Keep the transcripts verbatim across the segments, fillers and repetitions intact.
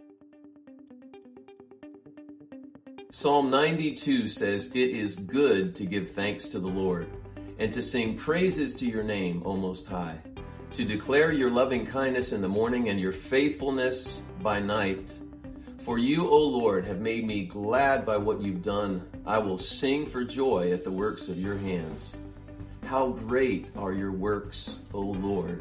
Psalm ninety-two says, "It is good to give thanks to the Lord, and to sing praises to your name, O Most High, to declare your loving kindness in the morning and your faithfulness by night. For you, O Lord, have made me glad by what you've done. I will sing for joy at the works of your hands. How great are your works, O Lord."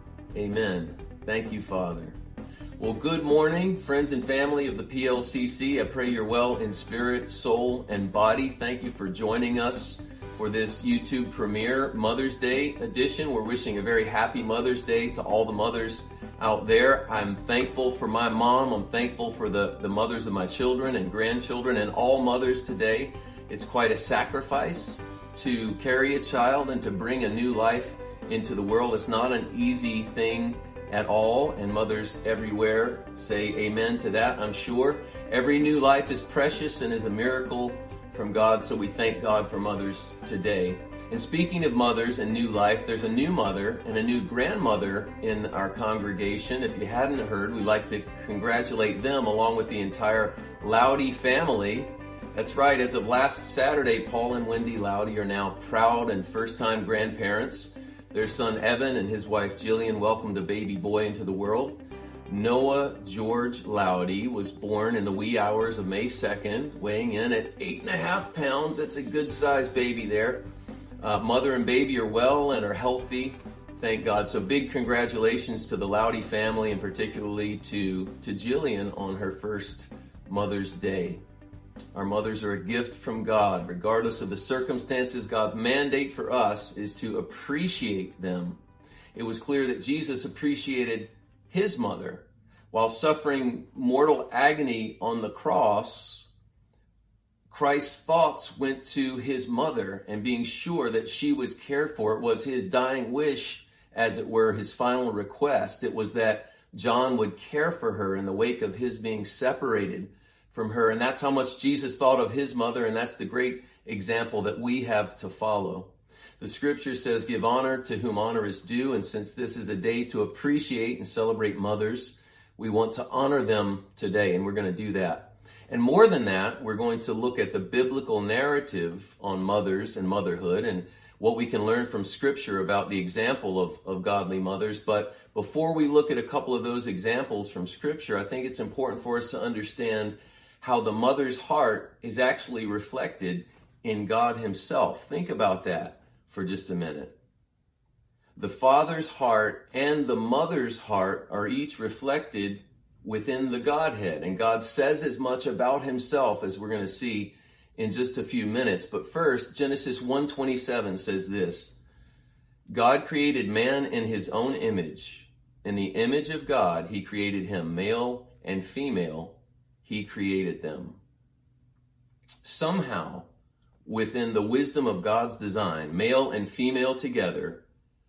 Amen. Thank you, Father. Well, good morning, friends and family of the P L C C. I pray you're well in spirit, soul, and body. Thank you for joining us for this YouTube premiere Mother's Day edition. We're wishing a very happy Mother's Day to all the mothers out there. I'm thankful for my mom. I'm thankful for the, the mothers of my children and grandchildren and all mothers today. It's quite a sacrifice to carry a child and to bring a new life into the world. It's not an easy thing at all, and mothers everywhere say amen to that, I'm sure. Every new life is precious and is a miracle from God, so we thank God for mothers today. And speaking of mothers and new life, there's a new mother and a new grandmother in our congregation. If you hadn't heard, we'd like to congratulate them along with the entire Loudy family. That's right, as of last Saturday, Paul and Wendy Loudy are now proud and first-time grandparents. Their son Evan and his wife Jillian welcomed a baby boy into the world. Noah George Loudy was born in the wee hours of May second, weighing in at eight and a half pounds. That's a good sized baby there. Uh, mother and baby are well and are healthy, thank God. So big congratulations to the Loudy family, and particularly to, to Jillian on her first Mother's Day. Our mothers are a gift from God. Regardless of the circumstances, God's mandate for us is to appreciate them. It was clear that Jesus appreciated his mother. While suffering mortal agony on the cross, Christ's thoughts went to his mother, and being sure that she was cared for, it was his dying wish, as it were, his final request. It was that John would care for her in the wake of his being separated from her. And that's how much Jesus thought of his mother, and that's the great example that we have to follow. The scripture says, "Give honor to whom honor is due," and since this is a day to appreciate and celebrate mothers, we want to honor them today, and we're going to do that. And more than that, we're going to look at the biblical narrative on mothers and motherhood and what we can learn from scripture about the example of, of godly mothers. But before we look at a couple of those examples from scripture, I think it's important for us to understand how the mother's heart is actually reflected in God himself. Think about that for just a minute. The father's heart and the mother's heart are each reflected within the Godhead, and God says as much about himself as we're going to see in just a few minutes. But first, Genesis one twenty-seven says this: "God created man in his own image. In the image of God, he created him, male and female. He created them." Somehow, within the wisdom of God's design, male and female together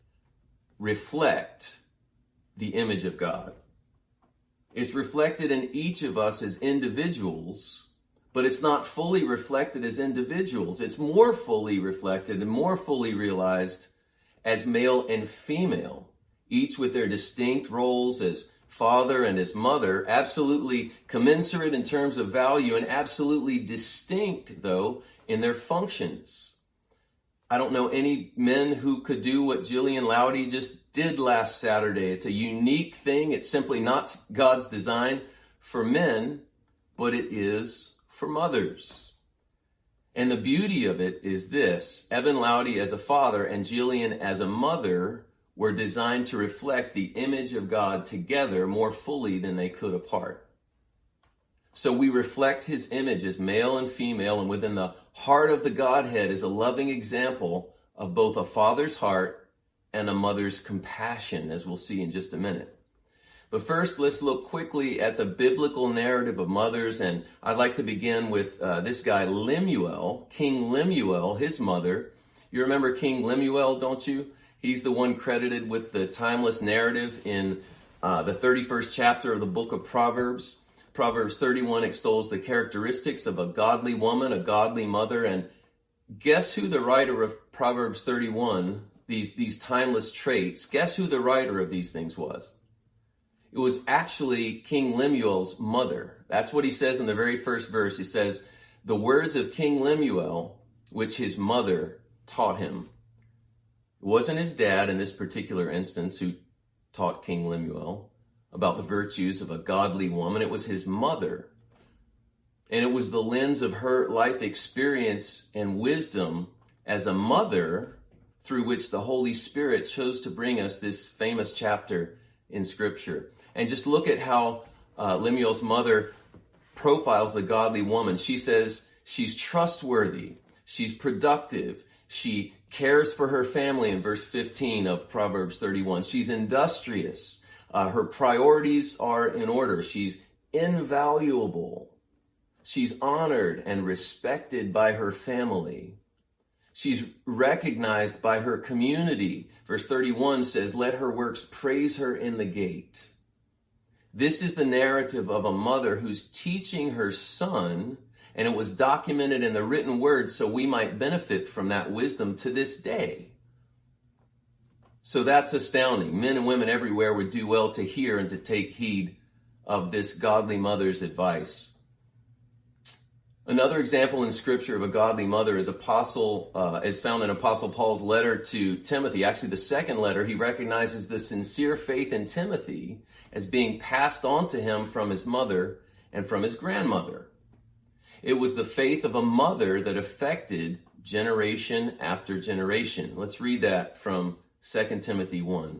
reflect the image of God. It's reflected in each of us as individuals, but it's not fully reflected as individuals. It's more fully reflected and more fully realized as male and female, each with their distinct roles as father and his mother, absolutely commensurate in terms of value and absolutely distinct, though, in their functions. I don't know any men who could do what Jillian Loudy just did last Saturday. It's a unique thing. It's simply not God's design for men, but it is for mothers. And the beauty of it is this: Evan Loudy as a father and Jillian as a mother were designed to reflect the image of God together more fully than they could apart. So we reflect his image as male and female, and within the heart of the Godhead is a loving example of both a father's heart and a mother's compassion, as we'll see in just a minute. But first, let's look quickly at the biblical narrative of mothers, and I'd like to begin with uh, this guy, Lemuel, King Lemuel, his mother. You remember King Lemuel, don't you? He's the one credited with the timeless narrative in uh, the thirty-first chapter of the book of Proverbs. Proverbs thirty-one extols the characteristics of a godly woman, a godly mother, and guess who the writer of Proverbs thirty-one, these, these timeless traits, guess who the writer of these things was? It was actually King Lemuel's mother. That's what he says in the very first verse. He says, the words of King Lemuel, which his mother taught him. It wasn't his dad in this particular instance who taught King Lemuel about the virtues of a godly woman. It was his mother. And it was the lens of her life experience and wisdom as a mother through which the Holy Spirit chose to bring us this famous chapter in Scripture. And just look at how uh, Lemuel's mother profiles the godly woman. She says she's trustworthy, she's productive, she cares for her family in verse fifteen of Proverbs thirty-one. She's industrious. Uh, her priorities are in order. She's invaluable. She's honored and respected by her family. She's recognized by her community. Verse thirty-one says, let her works praise her in the gate. This is the narrative of a mother who's teaching her son, and it was documented in the written word so we might benefit from that wisdom to this day. So that's astounding. Men and women everywhere would do well to hear and to take heed of this godly mother's advice. Another example in Scripture of a godly mother is apostle uh, is found in Apostle Paul's letter to Timothy. Actually, the second letter, he recognizes the sincere faith in Timothy as being passed on to him from his mother and from his grandmother. It was the faith of a mother that affected generation after generation. Let's read that from Second Timothy one.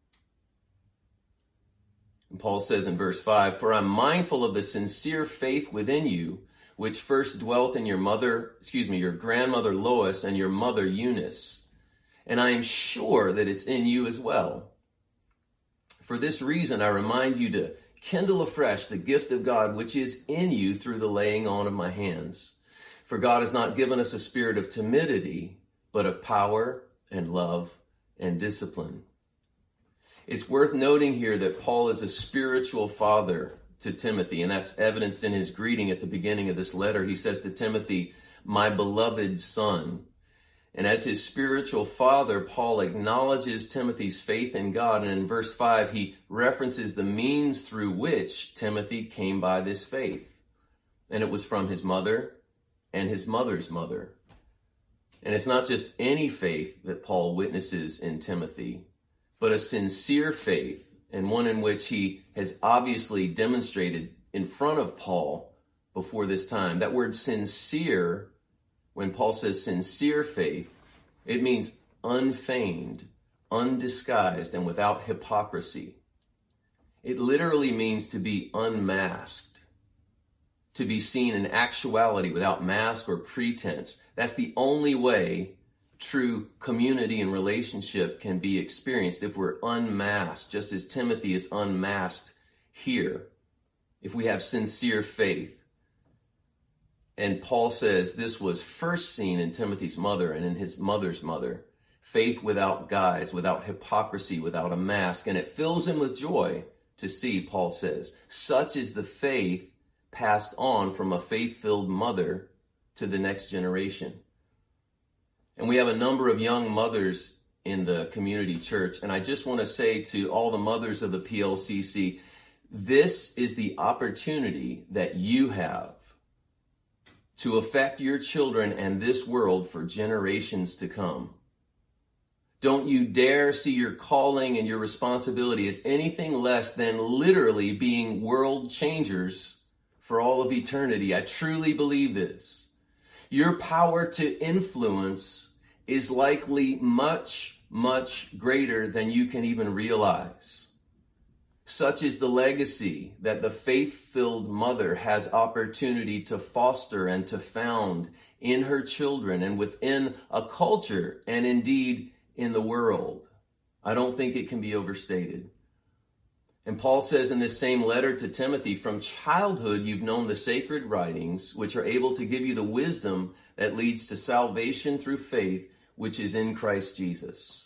And Paul says in verse five, for I'm mindful of the sincere faith within you, which first dwelt in your mother, excuse me, your grandmother Lois and your mother Eunice. And I am sure that it's in you as well. For this reason, I remind you to kindle afresh the gift of God, which is in you through the laying on of my hands. For God has not given us a spirit of timidity, but of power and love and discipline. It's worth noting here that Paul is a spiritual father to Timothy, and that's evidenced in his greeting at the beginning of this letter. He says to Timothy, my beloved son. And as his spiritual father, Paul acknowledges Timothy's faith in God. And in verse five, he references the means through which Timothy came by this faith. And it was from his mother and his mother's mother. And it's not just any faith that Paul witnesses in Timothy, but a sincere faith, and one in which he has obviously demonstrated in front of Paul before this time. That word sincere, when Paul says sincere faith, it means unfeigned, undisguised, and without hypocrisy. It literally means to be unmasked, to be seen in actuality without mask or pretense. That's the only way true community and relationship can be experienced, if we're unmasked, just as Timothy is unmasked here, if we have sincere faith. And Paul says this was first seen in Timothy's mother and in his mother's mother. Faith without guise, without hypocrisy, without a mask. And it fills him with joy to see, Paul says, such is the faith passed on from a faith-filled mother to the next generation. And we have a number of young mothers in the community church. And I just want to say to all the mothers of the P L C C, this is the opportunity that you have to affect your children and this world for generations to come. Don't you dare see your calling and your responsibility as anything less than literally being world changers for all of eternity. I truly believe this. Your power to influence is likely much, much greater than you can even realize. Such is the legacy that the faith-filled mother has opportunity to foster and to found in her children and within a culture and indeed in the world. I don't think it can be overstated. And Paul says in this same letter to Timothy, from childhood you've known the sacred writings, which are able to give you the wisdom that leads to salvation through faith, which is in Christ Jesus.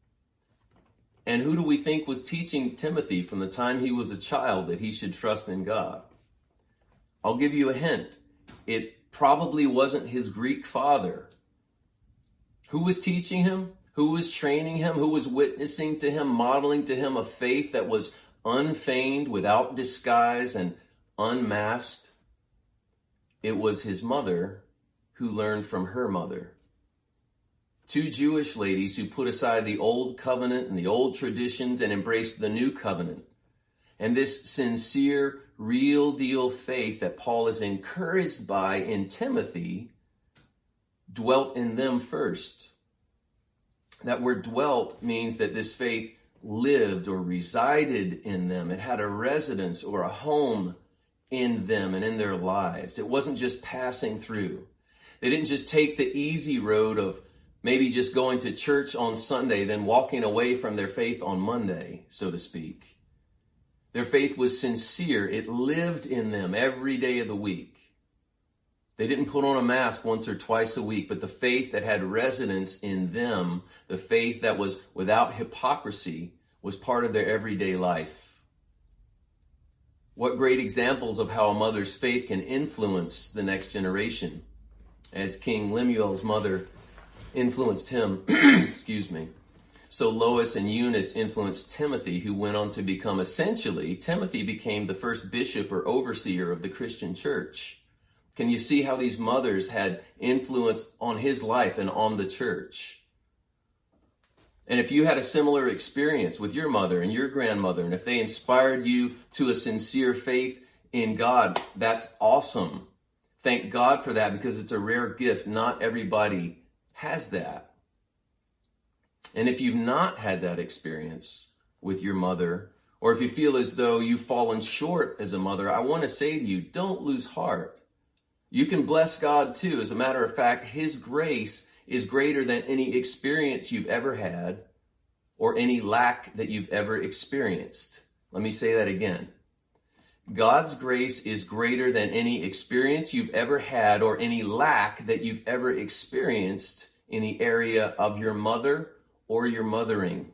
And who do we think was teaching Timothy from the time he was a child that he should trust in God? I'll give you a hint. It probably wasn't his Greek father. Who was teaching him? Who was training him? Who was witnessing to him, modeling to him a faith that was unfeigned, without disguise, and unmasked, it was his mother who learned from her mother. Two Jewish ladies who put aside the old covenant and the old traditions and embraced the new covenant. And this sincere, real deal faith that Paul is encouraged by in Timothy dwelt in them first. That word dwelt means that this faith lived or resided in them. It had a residence or a home in them and in their lives. It wasn't just passing through. They didn't just take the easy road of maybe just going to church on Sunday, then walking away from their faith on Monday, so to speak. Their faith was sincere. It lived in them every day of the week. They didn't put on a mask once or twice a week, but the faith that had residence in them, the faith that was without hypocrisy, was part of their everyday life. What great examples of how a mother's faith can influence the next generation, as King Lemuel's mother influenced him, excuse me. So Lois and Eunice influenced Timothy, who went on to become essentially, Timothy became the first bishop or overseer of the Christian church. Can you see how these mothers had influence on his life and on the church? And if you had a similar experience with your mother and your grandmother, and if they inspired you to a sincere faith in God, that's awesome. Thank God for that, because it's a rare gift. Not everybody has that. And if you've not had that experience with your mother, or if you feel as though you've fallen short as a mother, I want to say to you, don't lose heart. You can bless God too. As a matter of fact, His grace is greater than any experience you've ever had or any lack that you've ever experienced. Let me say that again. God's grace is greater than any experience you've ever had or any lack that you've ever experienced in the area of your mother or your mothering.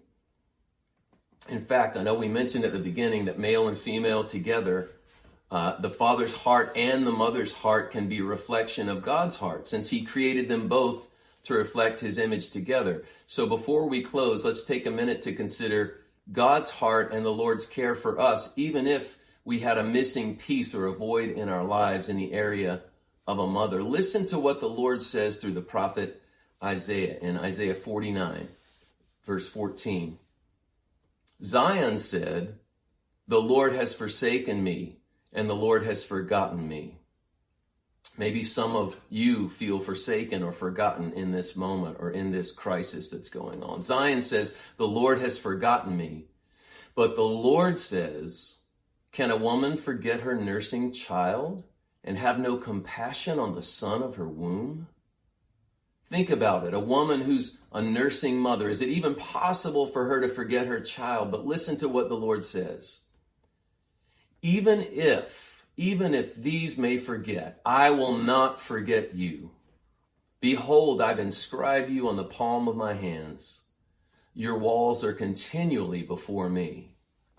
In fact, I know we mentioned at the beginning that male and female together, uh, the father's heart and the mother's heart can be a reflection of God's heart, since He created them both to reflect His image together. So before we close, let's take a minute to consider God's heart and the Lord's care for us, even if we had a missing piece or a void in our lives in the area of a mother. Listen to what the Lord says through the prophet Isaiah in Isaiah forty-nine, verse fourteen. Zion said, "The Lord has forsaken me, and the Lord has forgotten me." Maybe some of you feel forsaken or forgotten in this moment or in this crisis that's going on. Zion says, "The Lord has forgotten me." But the Lord says, "Can a woman forget her nursing child and have no compassion on the son of her womb?" Think about it. A woman who's a nursing mother, is it even possible for her to forget her child? But listen to what the Lord says. Even if, even if these may forget, I will not forget you. Behold, I've inscribed you on the palm of my hands. Your walls are continually before me.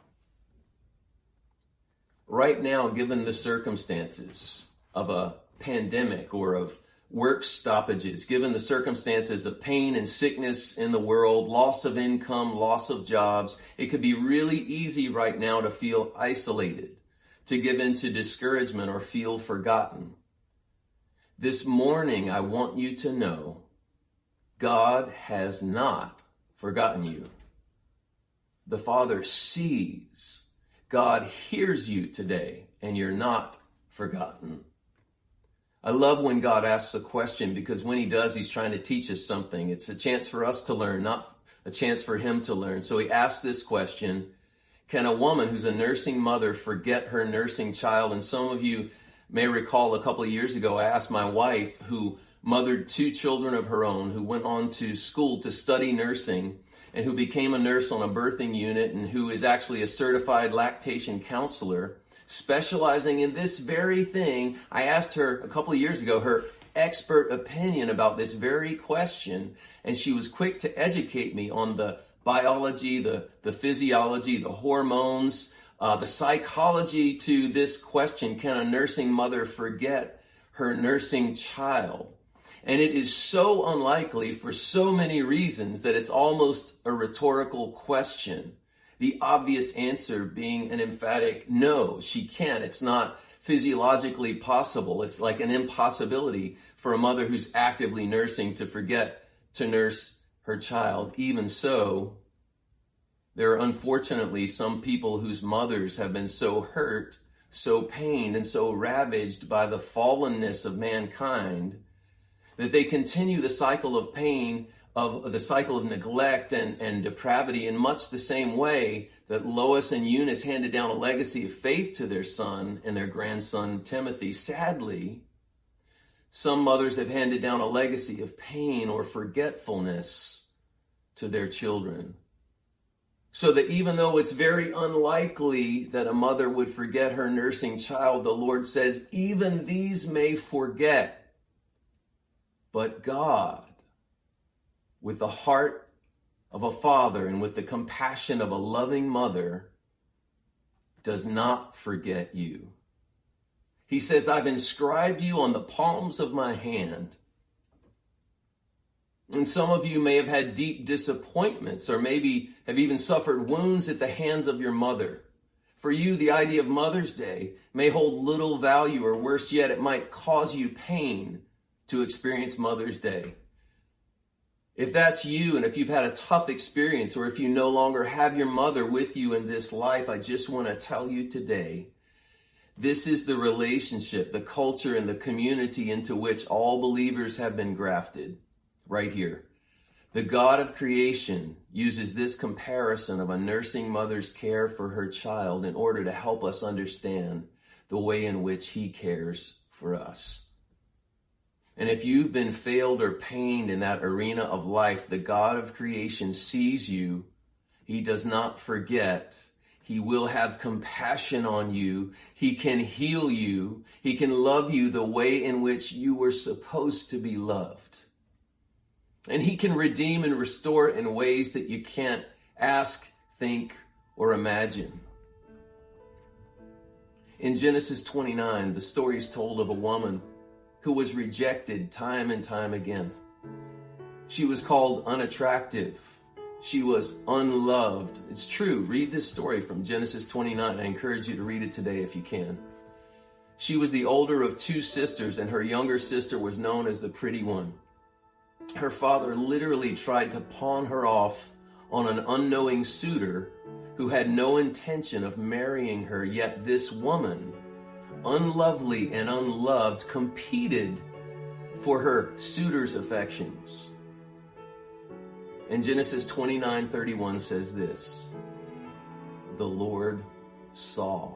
Right now, given the circumstances of a pandemic or of work stoppages, given the circumstances of pain and sickness in the world, loss of income, loss of jobs, it could be really easy right now to feel isolated, to give in to discouragement or feel forgotten. This morning, I want you to know God has not forgotten you. The Father sees. God hears you today, and you're not forgotten. I love when God asks a question, because when He does, He's trying to teach us something. It's a chance for us to learn, not a chance for Him to learn. So He asks this question: can a woman who's a nursing mother forget her nursing child? And some of you may recall a couple of years ago, I asked my wife, who mothered two children of her own, who went on to school to study nursing, and who became a nurse on a birthing unit, and who is actually a certified lactation counselor, specializing in this very thing. I asked her a couple of years ago her expert opinion about this very question, and she was quick to educate me on the biology, the, the physiology, the hormones, uh, the psychology to this question: can a nursing mother forget her nursing child? And it is so unlikely for so many reasons that it's almost a rhetorical question. the obvious answer being an emphatic no, she can't. It's not physiologically possible. It's like an impossibility for a mother who's actively nursing to forget to nurse her child. Even so, there are unfortunately some people whose mothers have been so hurt, so pained, and so ravaged by the fallenness of mankind that they continue the cycle of pain, of the cycle of neglect and, and depravity in much the same way that Lois and Eunice handed down a legacy of faith to their son and their grandson Timothy. Sadly, some mothers have handed down a legacy of pain or forgetfulness to their children. So that even though it's very unlikely that a mother would forget her nursing child, the Lord says, even these may forget. But God, with the heart of a father and with the compassion of a loving mother, does not forget you. He says, I've inscribed you on the palms of my hand. And some of you may have had deep disappointments or maybe have even suffered wounds at the hands of your mother. For you, the idea of Mother's Day may hold little value, or worse yet, it might cause you pain to experience Mother's Day. If that's you, and if you've had a tough experience, or if you no longer have your mother with you in this life, I just want to tell you today, this is the relationship, the culture, and the community into which all believers have been grafted. Right here. The God of creation uses this comparison of a nursing mother's care for her child in order to help us understand the way in which he cares for us. And if you've been failed or pained in that arena of life, the God of creation sees you. He does not forget. He will have compassion on you. He can heal you. He can love you the way in which you were supposed to be loved. And he can redeem and restore in ways that you can't ask, think, or imagine. In Genesis twenty-nine, the story is told of a woman who was rejected time and time again. She was called unattractive. She was unloved. It's true. Read this story from Genesis twenty-nine. I encourage you to read it today if you can. She was the older of two sisters, and her younger sister was known as the pretty one. Her father literally tried to pawn her off on an unknowing suitor who had no intention of marrying her, yet this woman, unlovely and unloved, competed for her suitor's affections. And Genesis twenty-nine thirty-one says this, the Lord saw.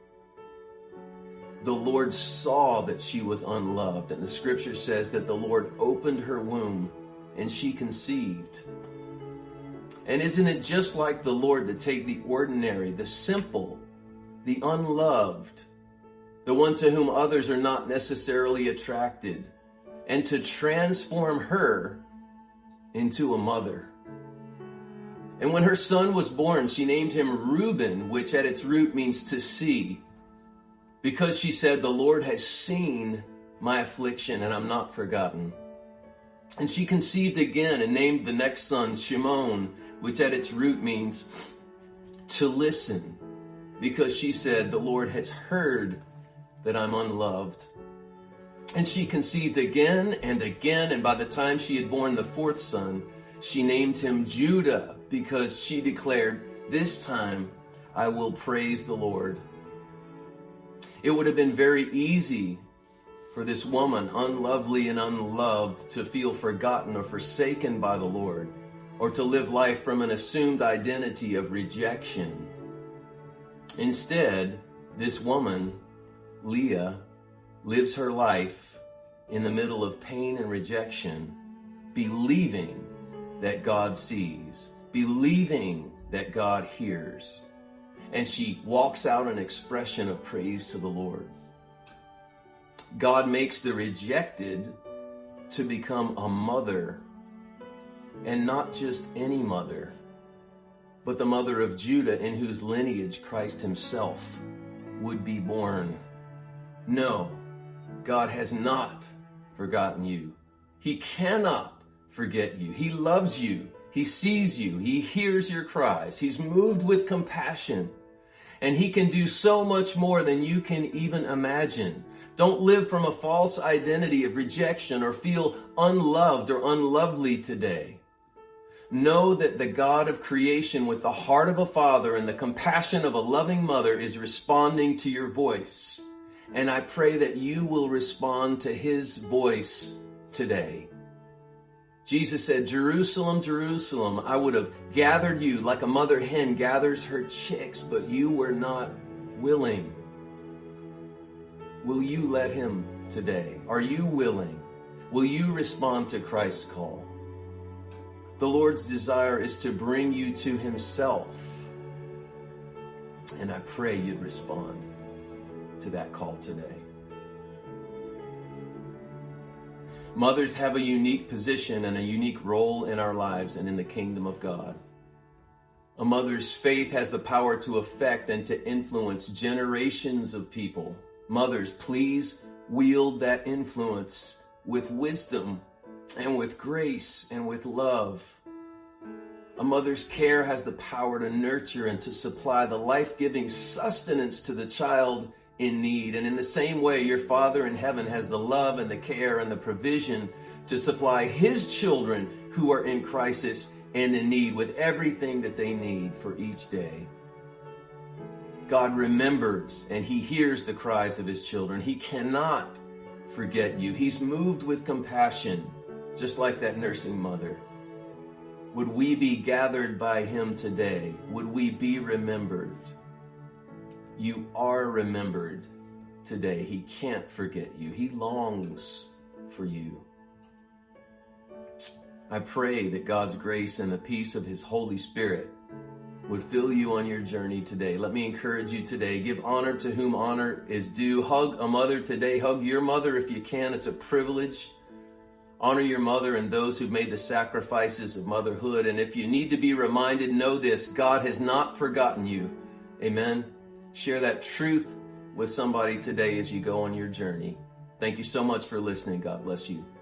The Lord saw that she was unloved, and the scripture says that the Lord opened her womb and she conceived. And isn't it just like the Lord to take the ordinary, the simple, the unloved, the one to whom others are not necessarily attracted, and to transform her into a mother? And when her son was born, she named him Reuben, which at its root means to see. Because she said, the Lord has seen my affliction and I'm not forgotten. And she conceived again and named the next son Shimon, which at its root means to listen. Because she said, the Lord has heard that I'm unloved. And she conceived again and again. And by the time she had borne the fourth son, she named him Judah, because she declared, this time I will praise the Lord. It would have been very easy for this woman, unlovely and unloved, to feel forgotten or forsaken by the Lord, or to live life from an assumed identity of rejection. Instead, this woman, Leah, lives her life in the middle of pain and rejection, believing that God sees, believing that God hears. And she walks out an expression of praise to the Lord. God makes the rejected to become a mother, and not just any mother, but the mother of Judah, in whose lineage Christ himself would be born. No, God has not forgotten you. He cannot forget you. He loves you. He sees you. He hears your cries. He's moved with compassion. And he can do so much more than you can even imagine. Don't live from a false identity of rejection or feel unloved or unlovely today. Know that the God of creation with the heart of a father and the compassion of a loving mother is responding to your voice. And I pray that you will respond to his voice today. Jesus said, Jerusalem, Jerusalem, I would have gathered you like a mother hen gathers her chicks, but you were not willing. Will you let him today? Are you willing? Will you respond to Christ's call? The Lord's desire is to bring you to himself. And I pray you'd respond to that call today. Mothers have a unique position and a unique role in our lives and in the kingdom of God. A mother's faith has the power to affect and to influence generations of people. Mothers, please wield that influence with wisdom and with grace and with love. A mother's care has the power to nurture and to supply the life-giving sustenance to the child in need. And in the same way, your Father in heaven has the love and the care and the provision to supply his children who are in crisis and in need with everything that they need for each day. God remembers and he hears the cries of his children. He cannot forget you. He's moved with compassion, just like that nursing mother. Would we be gathered by him today? Would we be remembered? You are remembered today. He can't forget you. He longs for you. I pray that God's grace and the peace of his Holy Spirit would fill you on your journey today. Let me encourage you today. Give honor to whom honor is due. Hug a mother today. Hug your mother if you can. It's a privilege. Honor your mother and those who've made the sacrifices of motherhood. And if you need to be reminded, know this: God has not forgotten you. Amen. Share that truth with somebody today as you go on your journey. Thank you so much for listening. God bless you.